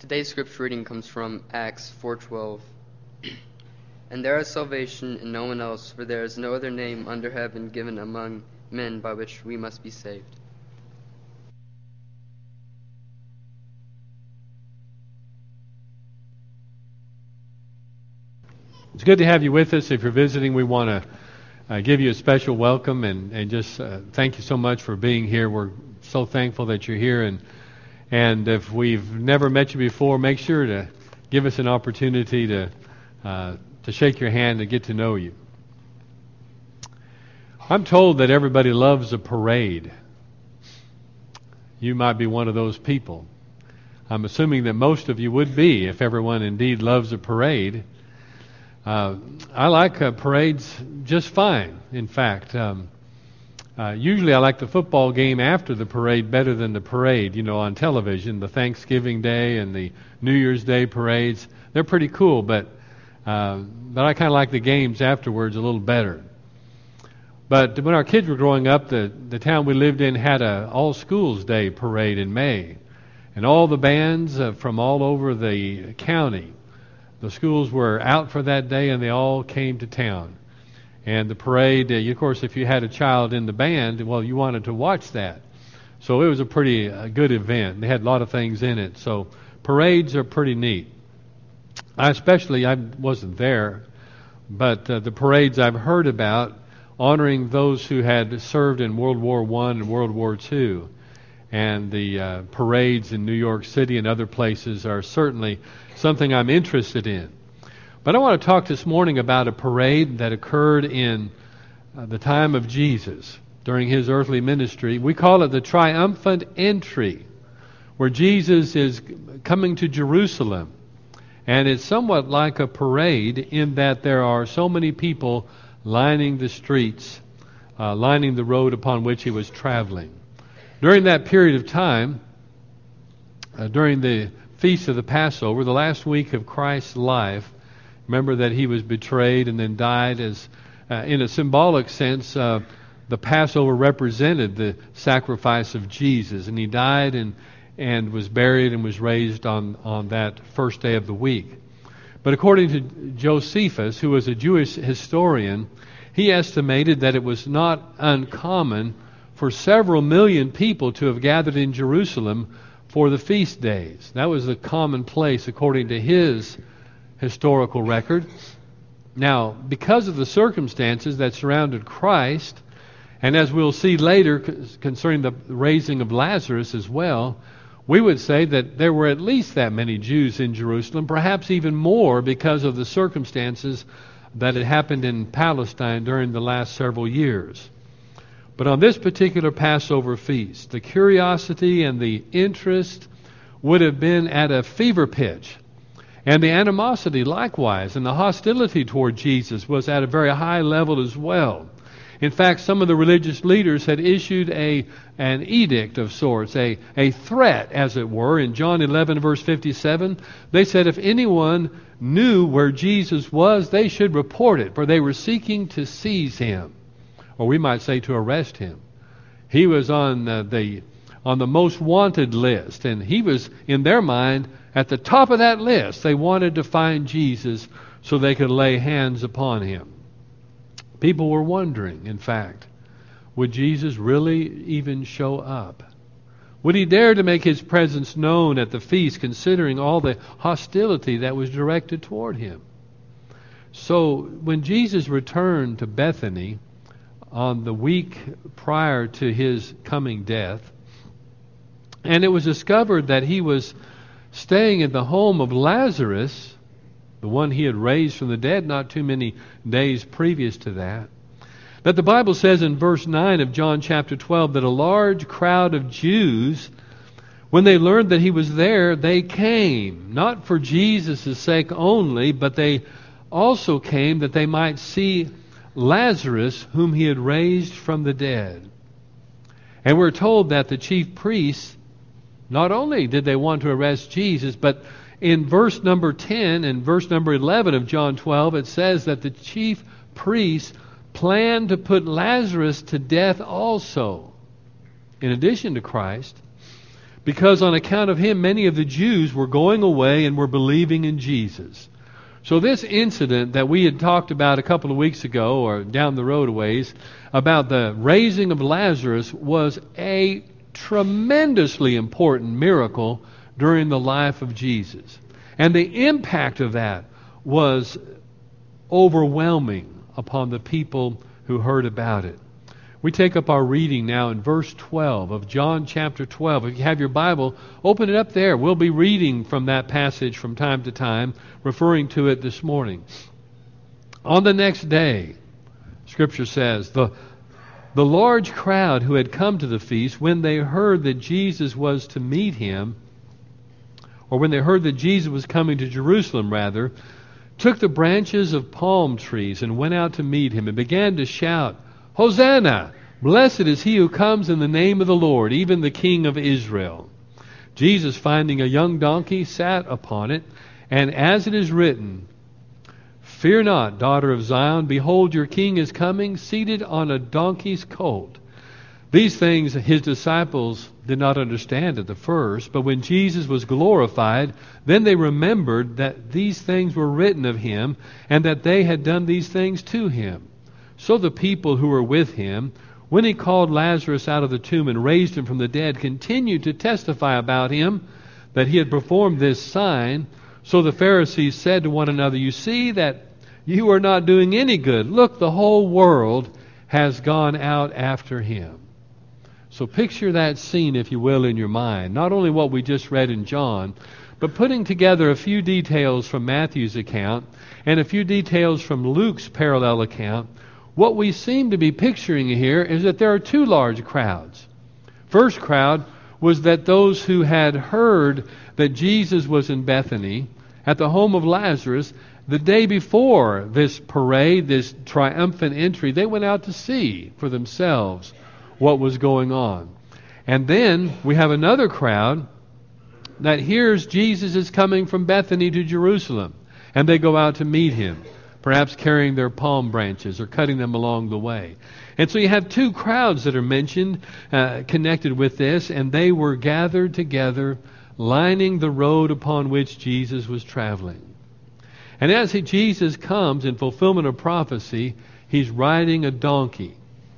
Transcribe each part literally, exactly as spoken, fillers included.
Today's scripture reading comes from Acts four twelve. And there is salvation in no one else, for there is no other name under heaven given among men by which we must be saved. It's good to have you with us. If you're visiting, we want to uh, give you a special welcome and, and just uh, thank you so much for being here. We're so thankful that you're here. And and if we've never met you before, make sure to give us an opportunity to uh, to shake your hand and get to know you. I'm told that everybody loves a parade. You might be one of those people. I'm assuming that most of you would be if everyone indeed loves a parade. Uh, I like uh, parades just fine, in fact. Um, uh, usually I like the football game after the parade better than the parade, you know, on television. The Thanksgiving Day and the New Year's Day parades, they're pretty cool, but uh, but I kind of like the games afterwards a little better. But when our kids were growing up, the, the town we lived in had a All-Schools Day parade in May. And all the bands uh, from all over the county, the schools were out for that day, and they all came to town. And the parade, uh, of course, if you had a child in the band, well, you wanted to watch that. So it was a pretty uh, good event. They had a lot of things in it. So parades are pretty neat. I especially, I wasn't there, but uh, the parades I've heard about honoring those who had served in World War One and World War Two. And the uh, parades in New York City and other places are certainly something I'm interested in. But I want to talk this morning about a parade that occurred in uh, the time of Jesus during his earthly ministry. We call it the triumphant entry, where Jesus is coming to Jerusalem. And it's somewhat like a parade in that there are so many people lining the streets, uh, lining the road upon which he was traveling. During that period of time, uh, during the Feast of the Passover, the last week of Christ's life, remember that he was betrayed and then died as, uh, in a symbolic sense, uh, the Passover represented the sacrifice of Jesus. And he died and, and was buried and was raised on, on that first day of the week. But according to Josephus, who was a Jewish historian, he estimated that it was not uncommon for several million people to have gathered in Jerusalem for the feast days. That was the common place according to his historical record. Now, because of the circumstances that surrounded Christ, and as we'll see later concerning the raising of Lazarus as well, we would say that there were at least that many Jews in Jerusalem, perhaps even more because of the circumstances that had happened in Palestine during the last several years. But on this particular Passover feast, the curiosity and the interest would have been at a fever pitch. And the animosity likewise, and the hostility toward Jesus was at a very high level as well. In fact, some of the religious leaders had issued a an edict of sorts, a, a threat, as it were. In John eleven, verse fifty-seven, they said if anyone knew where Jesus was, they should report it, for they were seeking to seize him. Or we might say to arrest him. He was on uh, the on the most wanted list, and he was, in their mind, at the top of that list. They wanted to find Jesus so they could lay hands upon him. People were wondering, in fact, would Jesus really even show up? Would he dare to make his presence known at the feast, considering all the hostility that was directed toward him? So when Jesus returned to Bethany on the week prior to his coming death, and it was discovered that he was staying in the home of Lazarus, the one he had raised from the dead not too many days previous to that, that the Bible says in verse nine of John chapter twelve that a large crowd of Jews, when they learned that he was there, they came, not for Jesus' sake only, but they also came that they might see Lazarus, whom he had raised from the dead. And we're told that the chief priests, not only did they want to arrest Jesus, but in verse number ten and verse number eleven of John twelve, it says that the chief priests planned to put Lazarus to death also, in addition to Christ. because on account of him, many of the Jews were going away and were believing in Jesus. So this incident that we had talked about a couple of weeks ago, or down the road a ways, about the raising of Lazarus, was a tremendously important miracle during the life of Jesus. And the impact of that was overwhelming upon the people who heard about it. We take up our reading now in verse twelve of John chapter twelve. If you have your Bible, open it up there. We'll be reading from that passage from time to time, referring to it this morning. On the next day, Scripture says, the, the large crowd who had come to the feast, when they heard that Jesus was to meet him, or when they heard that Jesus was coming to Jerusalem, rather, took the branches of palm trees and went out to meet him and began to shout, Hosanna! Blessed is he who comes in the name of the Lord, even the King of Israel. Jesus, finding a young donkey, sat upon it, and as it is written, Fear not, daughter of Zion, behold, your king is coming, seated on a donkey's colt. These things his disciples did not understand at the first, but when Jesus was glorified, then they remembered that these things were written of him, and that they had done these things to him. So the people who were with him, when he called Lazarus out of the tomb and raised him from the dead, continued to testify about him, that he had performed this sign. So the Pharisees said to one another, You see that you are not doing any good. Look, the whole world has gone out after him. So picture that scene, if you will, in your mind. Not only what we just read in John, but putting together a few details from Matthew's account and a few details from Luke's parallel account. What we seem to be picturing here is that there are two large crowds. First crowd was that those who had heard that Jesus was in Bethany at the home of Lazarus the day before this parade, this triumphant entry, they went out to see for themselves what was going on. And then we have another crowd that hears Jesus is coming from Bethany to Jerusalem, and they go out to meet him, perhaps carrying their palm branches or cutting them along the way. And so you have two crowds that are mentioned, uh, connected with this, and they were gathered together, lining the road upon which Jesus was traveling. And as he, Jesus comes in fulfillment of prophecy, he's riding a donkey.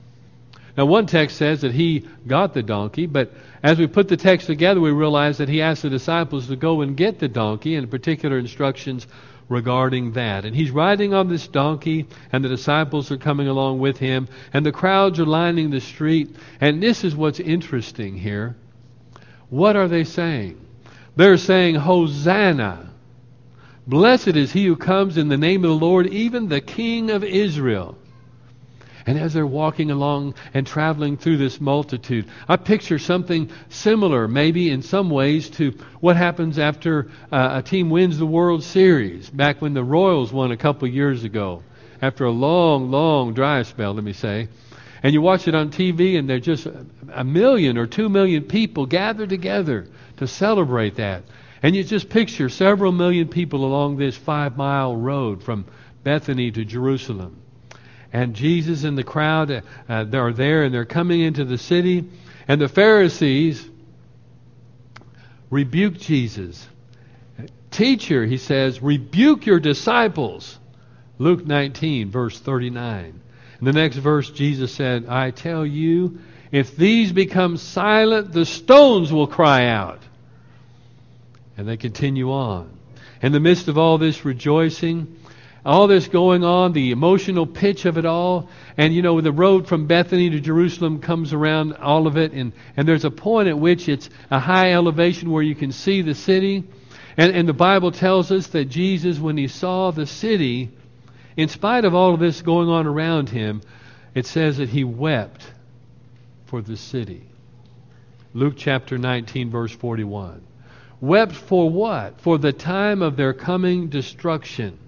Now one text says that he got the donkey, but as we put the text together, we realize that he asked the disciples to go and get the donkey, and particular instructions regarding that. And he's riding on this donkey, and the disciples are coming along with him, and the crowds are lining the street. And this is what's interesting here. What are they saying? They're saying, Hosanna! Blessed is he who comes in the name of the Lord, even the King of Israel. And as they're walking along and traveling through this multitude, I picture something similar, maybe in some ways, to what happens after uh, a team wins the World Series, back when the Royals won a couple years ago, after a long, long dry spell, let me say. And you watch it on T V, and there's just a million or two million people gathered together to celebrate that. And you just picture several million people along this five-mile road from Bethany to Jerusalem. And Jesus and the crowd uh, are there, and they're coming into the city. And the Pharisees rebuke Jesus. Teacher, he says, rebuke your disciples. Luke nineteen, verse thirty-nine. In the next verse, Jesus said, I tell you, if these become silent, the stones will cry out. And they continue on. In the midst of all this rejoicing, all this going on, the emotional pitch of it all, and you know, the road from Bethany to Jerusalem comes around all of it, and, and there's a point at which it's a high elevation where you can see the city. And, and the Bible tells us that Jesus, when he saw the city, in spite of all of this going on around him, it says that he wept for the city. Luke chapter nineteen, verse forty-one. Wept for what? For the time of their coming destruction.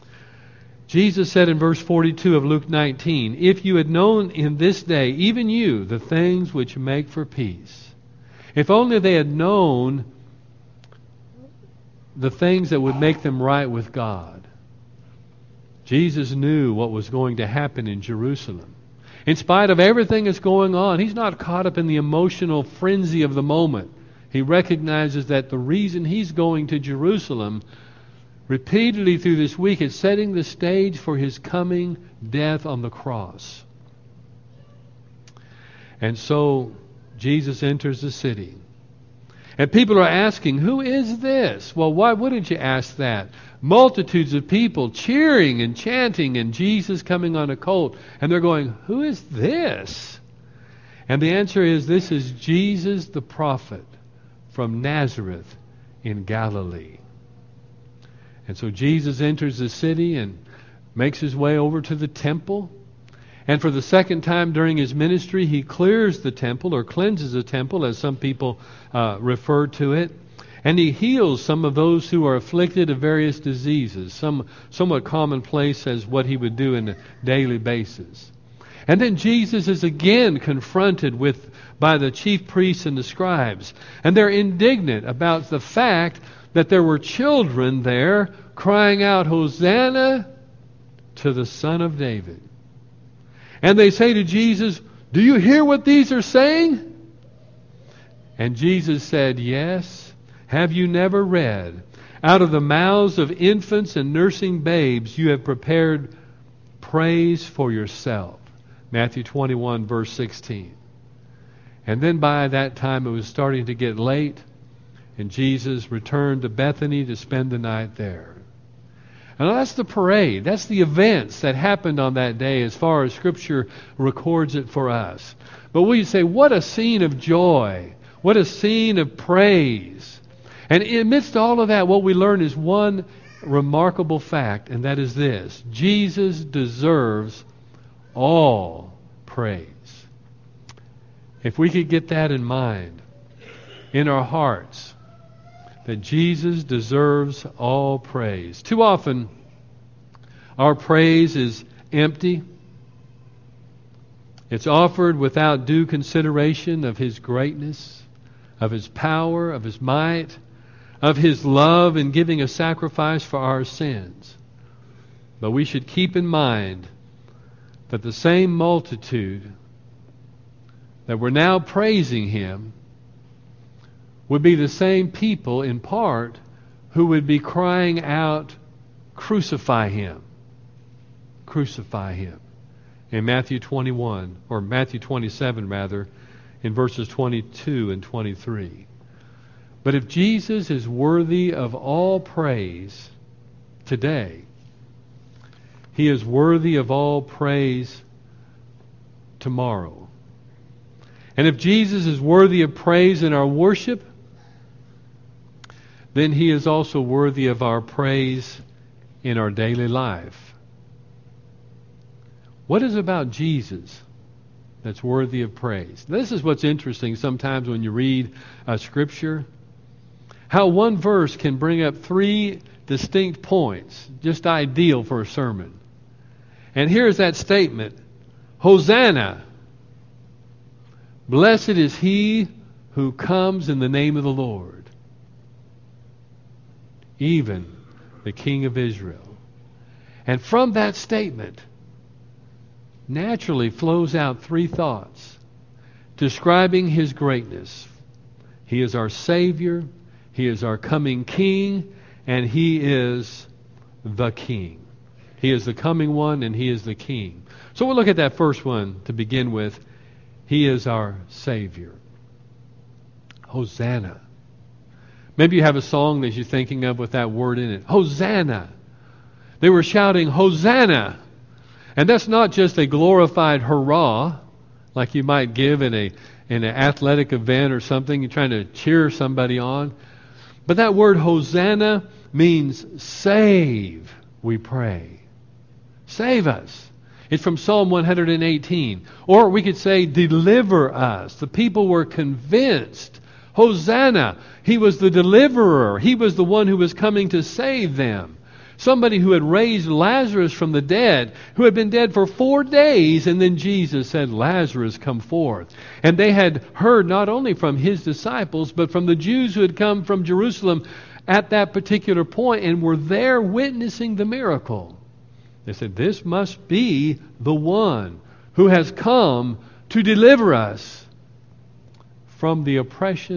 Jesus said in verse forty-two of Luke nineteen, if you had known in this day, even you, the things which make for peace. If only they had known the things that would make them right with God. Jesus knew what was going to happen in Jerusalem. In spite of everything that's going on, he's not caught up in the emotional frenzy of the moment. He recognizes that the reason he's going to Jerusalem repeatedly through this week is setting the stage for his coming death on the cross. And so Jesus enters the city. And people are asking, who is this? Well, why wouldn't you ask that? Multitudes of people cheering and chanting and Jesus coming on a colt. And they're going, who is this? And the answer is, this is Jesus the prophet from Nazareth in Galilee. And so Jesus enters the city and makes his way over to the temple. And for the second time during his ministry, he clears the temple, or cleanses the temple, as some people uh, refer to it. And he heals some of those who are afflicted of various diseases, some somewhat commonplace as what he would do on a daily basis. And then Jesus is again confronted with by the chief priests and the scribes. And they're indignant about the fact that there were children there crying out, Hosanna to the Son of David. And they say to Jesus, do you hear what these are saying? And Jesus said, yes. Have you never read, out of the mouths of infants and nursing babes you have prepared praise for yourself. Matthew twenty-one, verse sixteen. And then by that time it was starting to get late, and Jesus returned to Bethany to spend the night there. And that's the parade. That's the events that happened on that day as far as Scripture records it for us. But we say, what a scene of joy. What a scene of praise. And amidst all of that, what we learn is one remarkable fact, and that is this. Jesus deserves all praise. If we could get that in mind, in our hearts, that Jesus deserves all praise. Too often, our praise is empty. It's offered without due consideration of His greatness, of His power, of His might, of His love in giving a sacrifice for our sins. But we should keep in mind that the same multitude that were now praising Him would be the same people, in part, who would be crying out, crucify Him. Crucify Him. In Matthew twenty-one, or Matthew twenty-seven rather, in verses twenty-two and twenty-three. But if Jesus is worthy of all praise today, He is worthy of all praise tomorrow. And if Jesus is worthy of praise in our worship, then He is also worthy of our praise in our daily life. What is about Jesus that's worthy of praise? This is what's interesting sometimes when you read uh, Scripture. How one verse can bring up three distinct points, just ideal for a sermon. And here's that statement, Hosanna! Blessed is He who comes in the name of the Lord, even the King of Israel. And from that statement naturally flows out three thoughts describing His greatness. He is our Savior, He is our coming King, and He is the King. He is the coming one and He is the King. So we'll look at that first one to begin with. He is our Savior. Hosanna. Maybe you have a song that you're thinking of with that word in it. Hosanna. They were shouting, Hosanna. And that's not just a glorified hurrah, like you might give in a in an athletic event or something. You're trying to cheer somebody on. But that word Hosanna means save, we pray. Save us. It's from Psalm one hundred eighteen. Or we could say, deliver us. The people were convinced. Hosanna. He was the deliverer. He was the one who was coming to save them. Somebody who had raised Lazarus from the dead, who had been dead for four days, and then Jesus said, Lazarus, come forth. And they had heard not only from His disciples, but from the Jews who had come from Jerusalem at that particular point and were there witnessing the miracle. They said, this must be the one who has come to deliver us from the oppression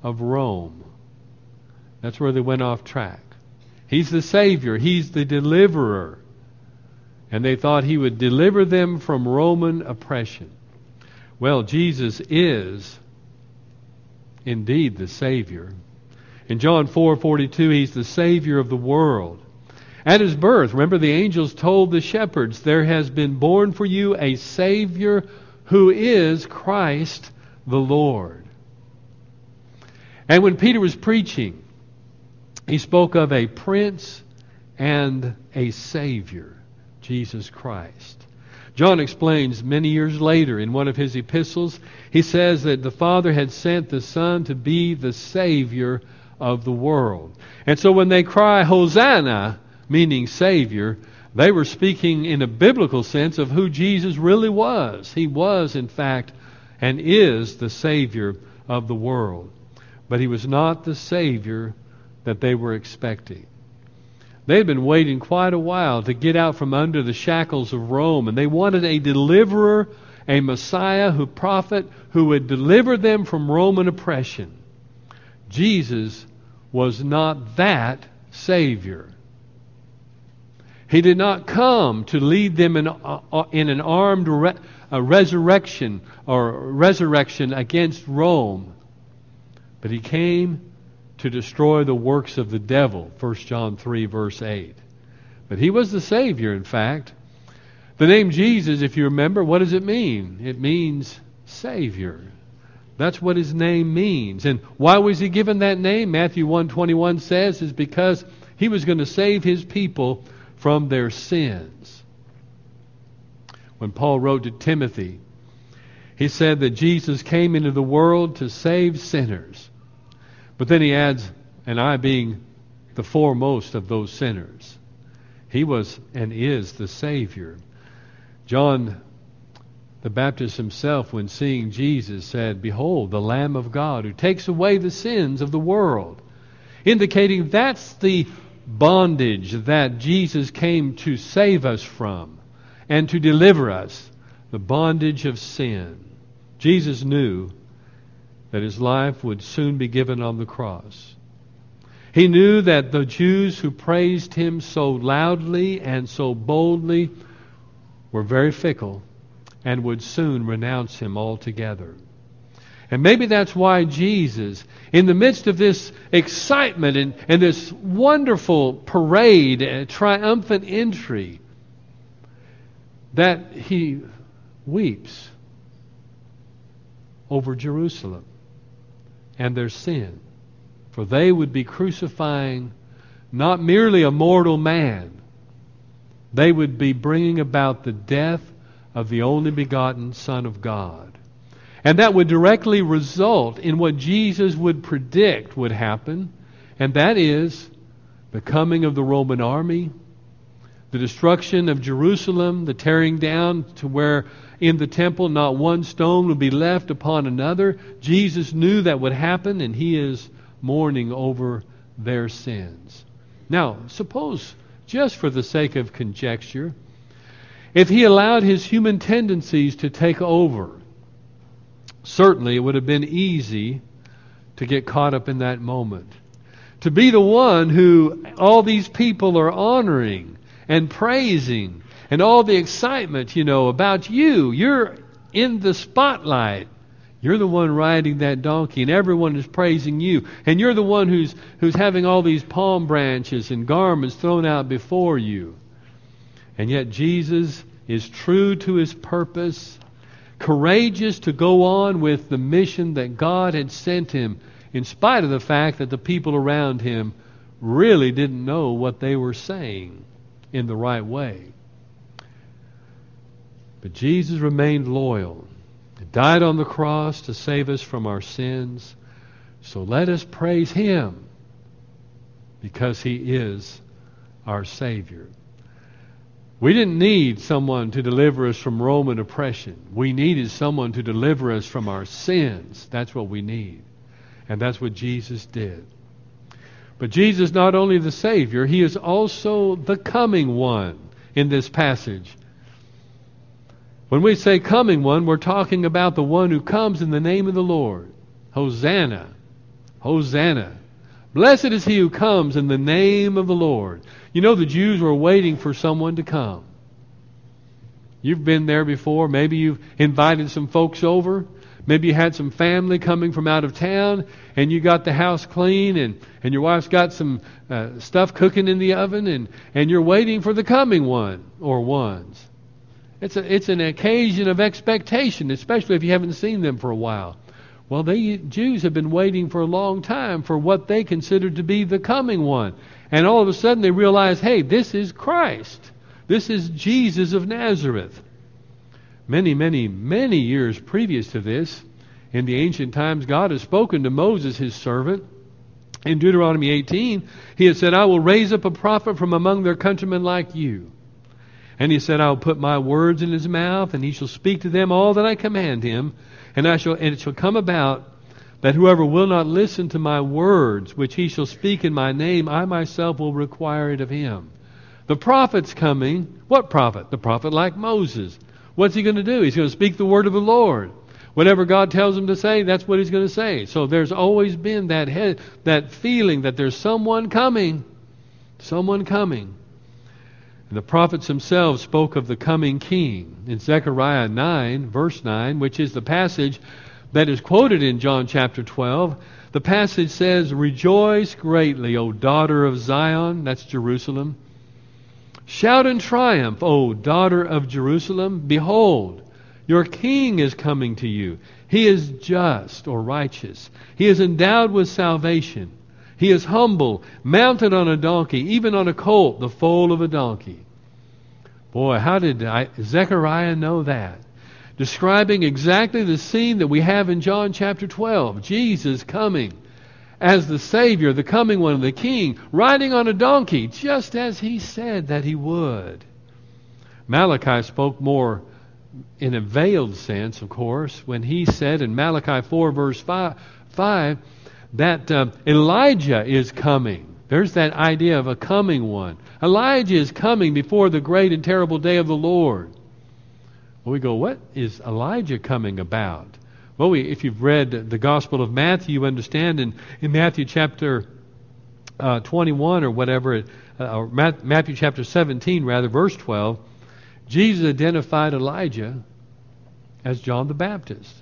of Rome. That's where they went off track. He's the Savior. He's the deliverer. And they thought he would deliver them from Roman oppression. Well, Jesus is indeed the Savior. In John four forty-two, He's the Savior of the world. At His birth, remember the angels told the shepherds, there has been born for you a Savior who is Christ the Lord. And when Peter was preaching, he spoke of a Prince and a Savior, Jesus Christ. John explains many years later in one of his epistles, he says that the Father had sent the Son to be the Savior of the world. And so when they cry, Hosanna, meaning Savior, they were speaking in a biblical sense of who Jesus really was. He was, in fact, and is the Savior of the world. But He was not the Savior that they were expecting. They had been waiting quite a while to get out from under the shackles of Rome, and they wanted a deliverer, a Messiah, who prophet, who would deliver them from Roman oppression. Jesus was not that Savior. He did not come to lead them in, uh, in an armed re- a resurrection or resurrection against Rome, but He came to destroy the works of the devil, First John three, verse eight. But He was the Savior, in fact. The name Jesus, if you remember, what does it mean? It means Savior. That's what His name means. And why was He given that name? Matthew one twenty-one says, is because He was going to save His people from their sins. When Paul wrote to Timothy, he said that Jesus came into the world to save sinners. But then he adds, and I being the foremost of those sinners. He was and is the Savior. John the Baptist himself, when seeing Jesus, said, Behold, the Lamb of God who takes away the sins of the world. Indicating that's the bondage that Jesus came to save us from and to deliver us, the bondage of sin. Jesus knew that His life would soon be given on the cross. He knew that the Jews who praised Him so loudly and so boldly were very fickle and would soon renounce Him altogether. And maybe that's why Jesus, in the midst of this excitement and, and this wonderful parade and triumphant entry, that He weeps over Jerusalem and their sin. For they would be crucifying not merely a mortal man, they would be bringing about the death of the only begotten Son of God. And that would directly result in what Jesus would predict would happen, and that is the coming of the Roman army, the destruction of Jerusalem, the tearing down to where in the temple not one stone would be left upon another. Jesus knew that would happen, and He is mourning over their sins. Now, suppose, just for the sake of conjecture, if He allowed His human tendencies to take over, certainly it would have been easy to get caught up in that moment. To be the one who all these people are honoring and praising, and all the excitement, you know, about you. You're in the spotlight. You're the one riding that donkey, and everyone is praising you. And you're the one who's who's having all these palm branches and garments thrown out before you. And yet Jesus is true to His purpose, courageous to go on with the mission that God had sent Him, in spite of the fact that the people around Him really didn't know what they were saying in the right way. But Jesus remained loyal. He died on the cross to save us from our sins. So let us praise Him, because He is our Savior. We didn't need someone to deliver us from Roman oppression. We needed someone to deliver us from our sins. That's what we need. And that's what Jesus did. But Jesus is not only the Savior, He is also the coming one in this passage. When we say coming one, we're talking about the one who comes in the name of the Lord. Hosanna. Hosanna. Blessed is he who comes in the name of the Lord. You know, the Jews were waiting for someone to come. You've been there before. Maybe you've invited some folks over. Maybe you had some family coming from out of town, and you got the house clean, and, and your wife's got some uh, stuff cooking in the oven, and, and you're waiting for the coming one or ones. It's a, it's an occasion of expectation, especially if you haven't seen them for a while. Well, the Jews have been waiting for a long time for what they considered to be the coming one. And all of a sudden they realize, hey, this is Christ. This is Jesus of Nazareth. Many, many, many years previous to this, in the ancient times, God has spoken to Moses, his servant. In Deuteronomy eighteen, he had said, I will raise up a prophet from among their countrymen like you. And he said, I will put my words in his mouth, and he shall speak to them all that I command him. And I shall, and it shall come about that whoever will not listen to my words, which he shall speak in my name, I myself will require it of him. The prophet's coming. What prophet? The prophet like Moses. What's he going to do? He's going to speak the word of the Lord. Whatever God tells him to say, that's what he's going to say. So there's always been that head, that feeling that there's someone coming. Someone coming. And the prophets themselves spoke of the coming king. In Zechariah nine, verse nine, which is the passage that is quoted in John chapter twelve, the passage says, Rejoice greatly, O daughter of Zion, that's Jerusalem. Shout in triumph, O daughter of Jerusalem. Behold, your king is coming to you. He is just or righteous. He is endowed with salvation. He is humble, mounted on a donkey, even on a colt, the foal of a donkey. Boy, how did I, Zechariah know that? Describing exactly the scene that we have in John chapter twelve. Jesus coming as the Savior, the coming one, the King, riding on a donkey, just as he said that he would. Malachi spoke more in a veiled sense, of course, when he said in Malachi four, verse five, that uh, Elijah is coming. There's that idea of a coming one. Elijah is coming before the great and terrible day of the Lord. Well, we go, what is Elijah coming about? Well, we, if you've read the Gospel of Matthew, you understand in, in Matthew chapter uh, twenty-one or whatever, uh, or Matthew chapter seventeen, rather, verse twelve, Jesus identified Elijah as John the Baptist.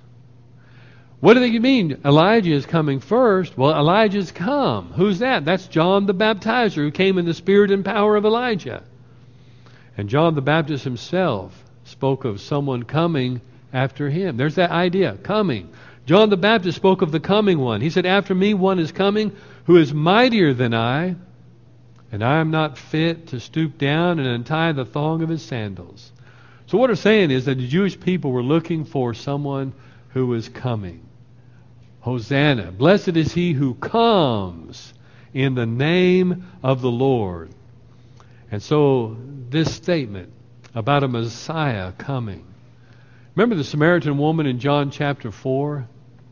What do they mean? Elijah is coming first. Well, Elijah's come. Who's that? That's John the Baptizer, who came in the spirit and power of Elijah. And John the Baptist himself spoke of someone coming after him. There's that idea, coming. John the Baptist spoke of the coming one. He said, after me one is coming who is mightier than I, and I am not fit to stoop down and untie the thong of his sandals. So what they're saying is that the Jewish people were looking for someone who was coming. Hosanna. Blessed is he who comes in the name of the Lord. And so this statement about a Messiah coming. Remember the Samaritan woman in John chapter four?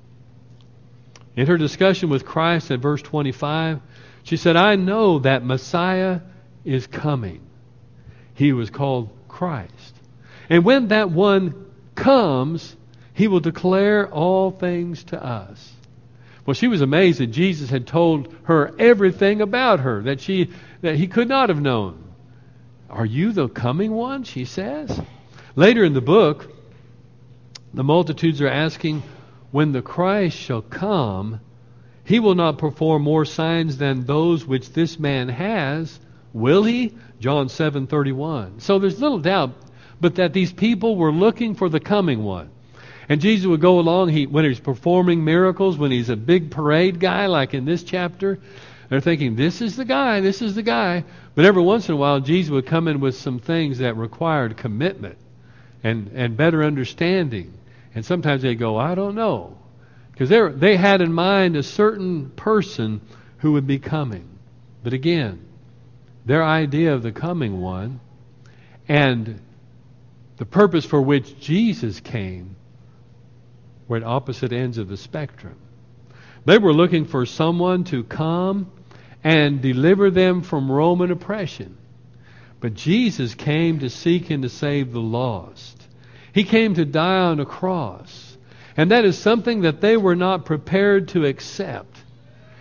In her discussion with Christ at verse twenty-five, she said, I know that Messiah is coming. He was called Christ. And when that one comes, he will declare all things to us. Well, she was amazed that Jesus had told her everything about her that she that he could not have known. Are you the coming one? She says. Later in the book, the multitudes are asking, when the Christ shall come, he will not perform more signs than those which this man has, will he? John seven thirty-one. So there's little doubt but that these people were looking for the coming one. And Jesus would go along, he, when he's performing miracles, when he's a big parade guy like in this chapter, they're thinking, this is the guy, this is the guy. But every once in a while, Jesus would come in with some things that required commitment and, and better understanding. And sometimes they go, I don't know. Because they they had in mind a certain person who would be coming. But again, their idea of the coming one and the purpose for which Jesus came were at opposite ends of the spectrum. They were looking for someone to come and deliver them from Roman oppression. But Jesus came to seek and to save the lost. He came to die on a cross. And that is something that they were not prepared to accept.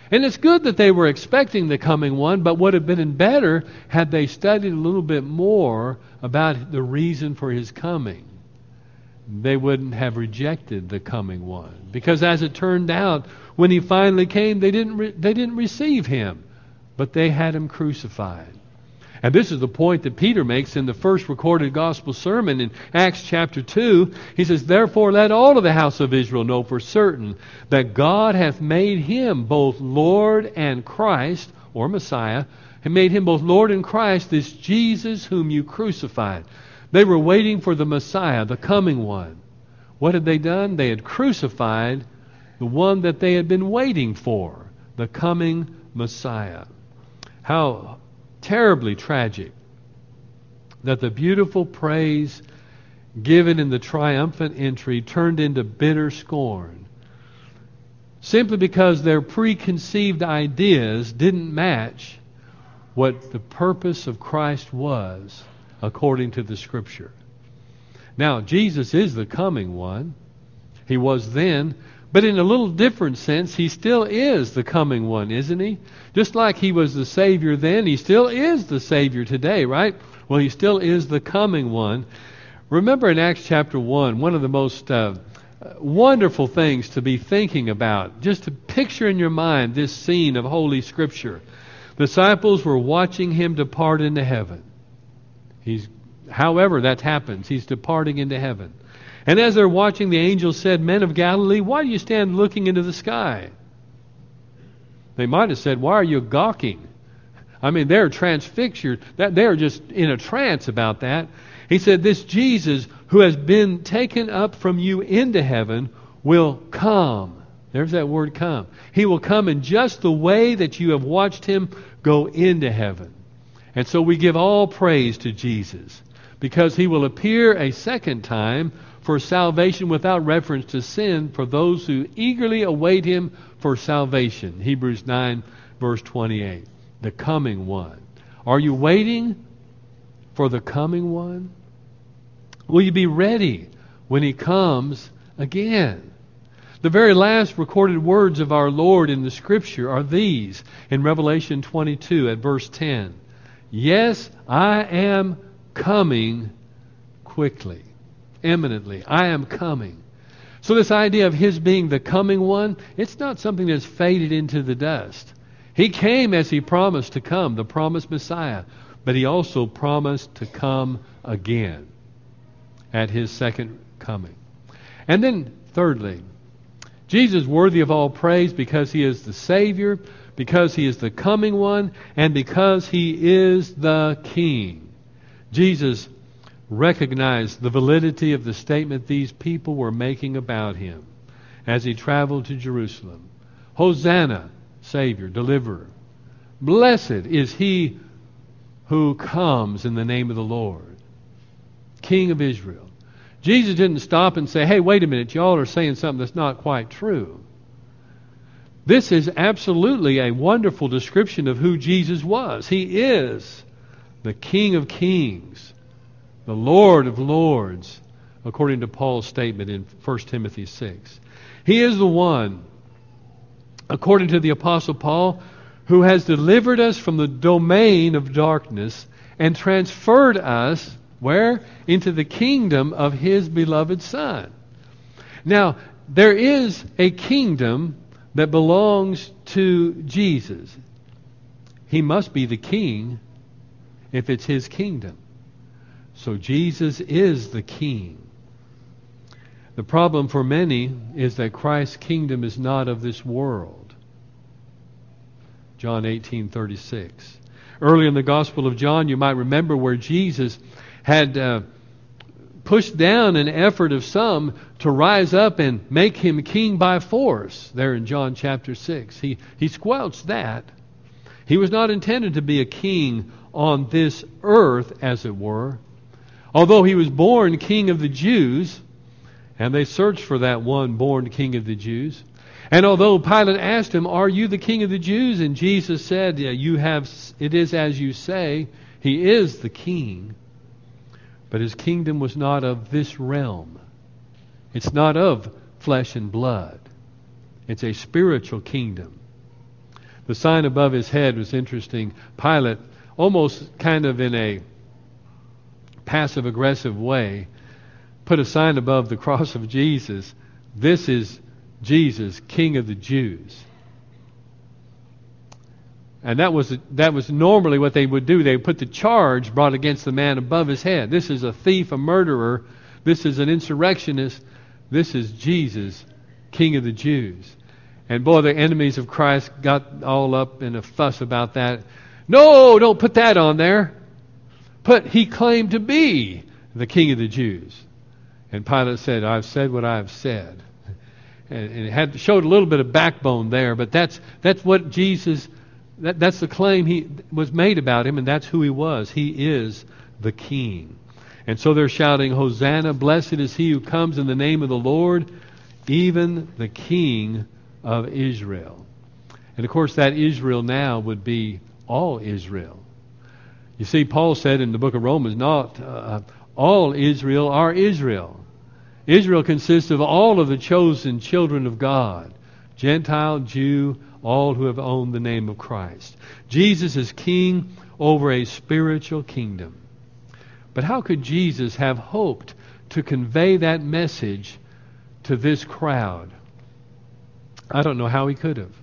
And it's good that they were expecting the coming one, but would have been better had they studied a little bit more about the reason for his coming. They wouldn't have rejected the coming one. Because as it turned out, when he finally came, they didn't re- they didn't receive him, but they had him crucified. And this is the point that Peter makes in the first recorded gospel sermon in Acts chapter two. He says, "Therefore let all of the house of Israel know for certain that God hath made him both Lord and Christ," or Messiah, "and made him both Lord and Christ, this Jesus whom you crucified." They were waiting for the Messiah, the coming one. What had they done? They had crucified the one that they had been waiting for, the coming Messiah. How terribly tragic that the beautiful praise given in the triumphant entry turned into bitter scorn, simply because their preconceived ideas didn't match what the purpose of Christ was according to the Scripture. Now, Jesus is the coming one. He was then, but in a little different sense, he still is the coming one, isn't he? Just like he was the Savior then, he still is the Savior today, right? Well, he still is the coming one. Remember in Acts chapter one, one of the most uh, wonderful things to be thinking about, just to picture in your mind this scene of Holy Scripture. The disciples were watching him depart into heaven. He's, however that happens, he's departing into heaven. And as they're watching, the angel said, "Men of Galilee, why do you stand looking into the sky?" They might have said, "Why are you gawking?" I mean, they're transfixed. They're just in a trance about that. He said, "This Jesus who has been taken up from you into heaven will come." There's that word "come." He will come in just the way that you have watched him go into heaven. And so we give all praise to Jesus, because he will appear a second time for salvation without reference to sin for those who eagerly await him for salvation. Hebrews nine, verse twenty-eight. The coming one. Are you waiting for the coming one? Will you be ready when he comes again? The very last recorded words of our Lord in the Scripture are these in Revelation twenty-two at verse ten. "Yes, I am coming quickly." Eminently, I am coming. So this idea of his being the coming one, it's not something that's faded into the dust. He came as he promised to come, the promised Messiah. But he also promised to come again at his second coming. And then, thirdly, Jesus is worthy of all praise because he is the Savior, because he is the coming one, and because he is the King. Jesus recognized the validity of the statement these people were making about him as he traveled to Jerusalem. Hosanna, Savior, Deliverer. Blessed is he who comes in the name of the Lord, King of Israel. Jesus didn't stop and say, "Hey, wait a minute, y'all are saying something that's not quite true." This is absolutely a wonderful description of who Jesus was. He is the King of Kings, the Lord of Lords, according to Paul's statement in First Timothy six. He is the one, according to the Apostle Paul, who has delivered us from the domain of darkness and transferred us, where? Into the kingdom of his beloved Son. Now, there is a kingdom that belongs to Jesus. He must be the king if it's his kingdom. So Jesus is the King. The problem for many is that Christ's kingdom is not of this world. John eighteen thirty-six. Early in the Gospel of John, you might remember where Jesus had uh, pushed down an effort of some to rise up and make him king by force. There in John chapter six. He, he squelched that. He was not intended to be a king on this earth, as it were. Although he was born King of the Jews, and they searched for that one born King of the Jews. And although Pilate asked him, "Are you the King of the Jews?" and Jesus said, yeah, "You have. It is as you say." He is the King. But his kingdom was not of this realm. It's not of flesh and blood. It's a spiritual kingdom. The sign above his head was interesting. Pilate, almost kind of in a passive-aggressive way, put a sign above the cross of Jesus. This is Jesus, King of the Jews. And that was that was normally what they would do. They would put the charge brought against the man above his head. This is a thief, a murderer. This is an insurrectionist. This is Jesus, King of the Jews. And boy, the enemies of Christ got all up in a fuss about that. No, don't put that on there. Put, he claimed to be the King of the Jews. And Pilate said, I've said what I've said. And, and it had showed a little bit of backbone there, but that's that's what Jesus, that, that's the claim he was made about him, and that's who he was. He is the King. And so they're shouting, Hosanna, blessed is he who comes in the name of the Lord, even the King of Israel. And of course that Israel now would be all Israel. You see, Paul said in the book of Romans, not uh, all Israel are Israel. Israel consists of all of the chosen children of God, Gentile, Jew, all who have owned the name of Christ. Jesus is king over a spiritual kingdom. But how could Jesus have hoped to convey that message to this crowd? I don't know how he could have.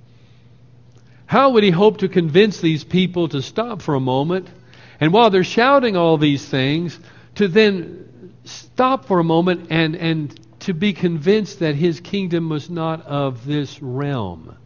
How would he hope to convince these people to stop for a moment, and while they're shouting all these things, to then stop for a moment and, and to be convinced that his kingdom was not of this realm?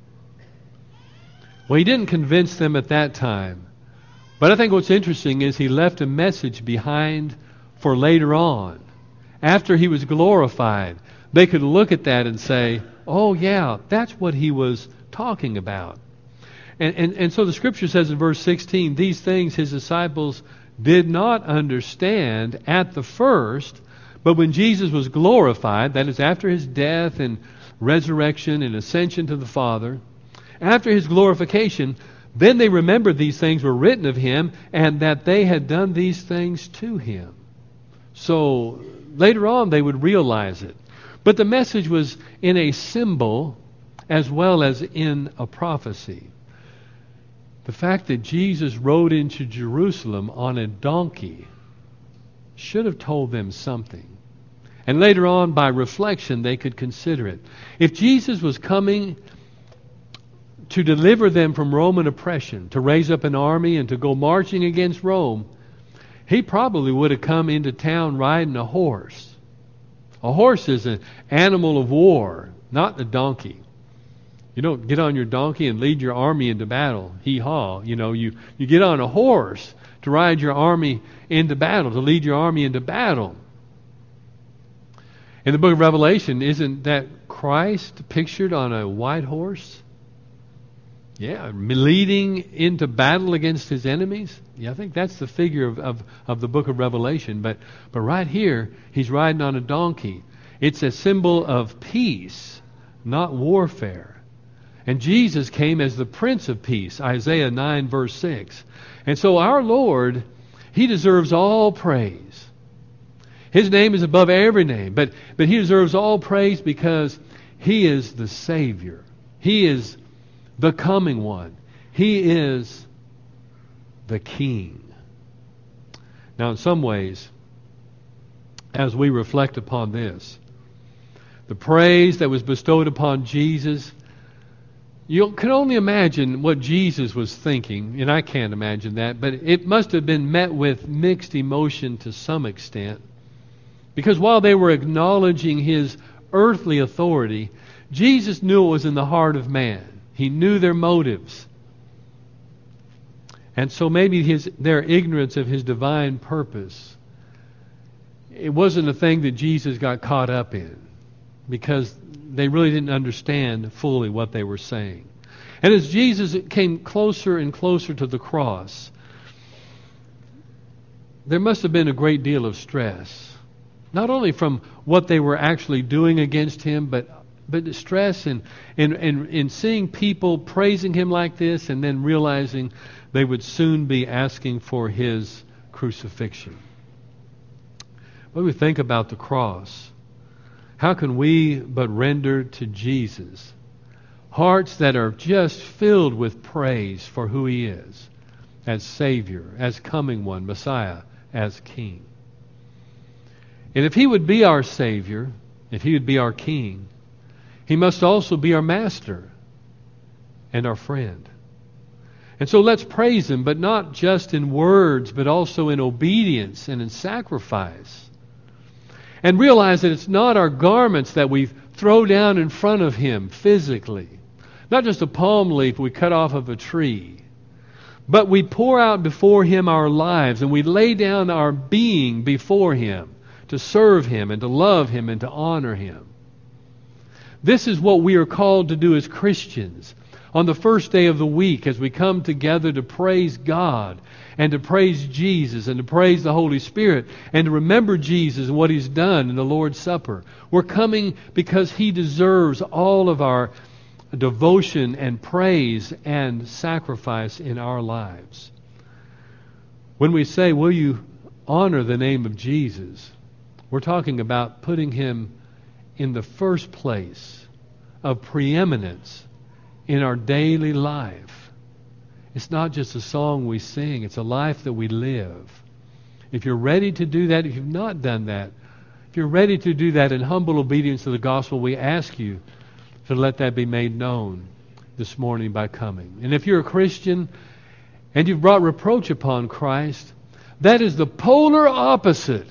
Well, he didn't convince them at that time. But I think what's interesting is he left a message behind for later on. After he was glorified, they could look at that and say, oh yeah, that's what he was talking about. And, and, and so the Scripture says in verse sixteen, these things his disciples did not understand at the first, but when Jesus was glorified, that is after his death and resurrection and ascension to the Father, after his glorification, then they remembered these things were written of him and that they had done these things to him. So later on they would realize it. But the message was in a symbol as well as in a prophecy. The fact that Jesus rode into Jerusalem on a donkey should have told them something. And later on, by reflection, they could consider it. If Jesus was coming to deliver them from Roman oppression, to raise up an army and to go marching against Rome, he probably would have come into town riding a horse. A horse is an animal of war, not a donkey. You don't get on your donkey and lead your army into battle. Hee-haw. You know, you, you get on a horse to ride your army into battle, to lead your army into battle. In the book of Revelation, isn't that Christ pictured on a white horse? Yeah, leading into battle against his enemies. Yeah, I think that's the figure of, of, of the book of Revelation. But, but right here, he's riding on a donkey. It's a symbol of peace, not warfare. And Jesus came as the Prince of Peace, Isaiah nine verse six. And so our Lord, he deserves all praise. His name is above every name, but, but he deserves all praise because he is the Savior. He is the coming one. He is the King. Now in some ways, as we reflect upon this, the praise that was bestowed upon Jesus, you can only imagine what Jesus was thinking, and I can't imagine that, but it must have been met with mixed emotion to some extent. Because while they were acknowledging his earthly authority, Jesus knew it was in the heart of man. He knew their motives. And so maybe his their ignorance of his divine purpose, it wasn't a thing that Jesus got caught up in, because they really didn't understand fully what they were saying. And as Jesus came closer and closer to the cross, there must have been a great deal of stress. Not only from what they were actually doing against him, but but stress in, in, in, in seeing people praising him like this and then realizing they would soon be asking for his crucifixion. When we think about the cross, how can we but render to Jesus Hearts that are just filled with praise for who He is as Savior, as coming one, Messiah, as King. And if He would be our Savior, if He would be our King, He must also be our Master and our friend. And so let's praise Him, but not just in words, but also in obedience and in sacrifice. And realize that it's not our garments that we throw down in front of Him physically. Not just a palm leaf we cut off of a tree. But we pour out before Him our lives, and we lay down our being before Him to serve Him and to love Him and to honor Him. This is what we are called to do as Christians. On the first day of the week, as we come together to praise God and to praise Jesus and to praise the Holy Spirit and to remember Jesus and what He's done in the Lord's Supper, we're coming because He deserves all of our devotion and praise and sacrifice in our lives. When we say, will you honor the name of Jesus, we're talking about putting Him in the first place of preeminence in our daily life. It's not just a song we sing, it's a life that we live. If you're ready to do that, if you've not done that, if you're ready to do that in humble obedience to the gospel, we ask you to let that be made known this morning by coming. And if you're a Christian and you've brought reproach upon Christ, that is the polar opposite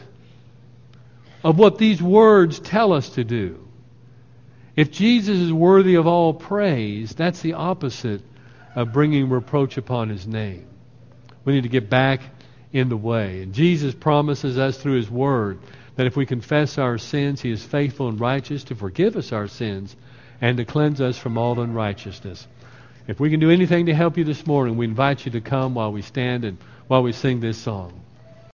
of what these words tell us to do. If Jesus is worthy of all praise, that's the opposite of bringing reproach upon His name. We need to get back in the way. And Jesus promises us through His Word that if we confess our sins, He is faithful and righteous to forgive us our sins and to cleanse us from all unrighteousness. If we can do anything to help you this morning, we invite you to come while we stand and while we sing this song.